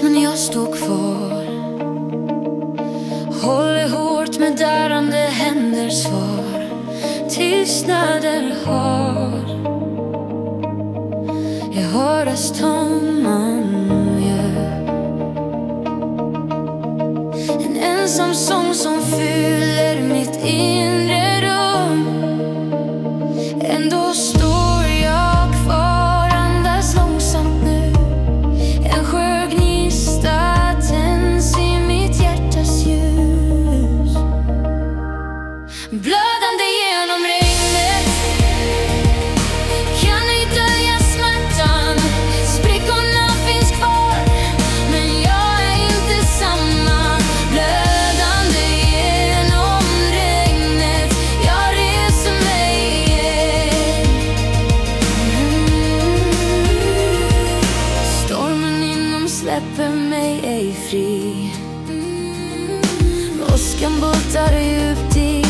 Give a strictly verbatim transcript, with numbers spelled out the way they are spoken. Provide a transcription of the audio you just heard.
hopplös men jag står kvar. Håller hårt med darrande händer svar. Tystnader har. Jag hör rösten man gör. En ensam sång som fyller mitt inre rum. Ändå står jag kvar, andas långsamt nu. En sjögnista tänds i mitt hjärtas ljus. Blödande genom regnet kan ej dölja smärtan. Sprickorna finns kvar, men jag är inte samma. Blödande genom regnet, jag reser mig igen. Stormen inom släpper mig ej fri. Åskan bultar djupt i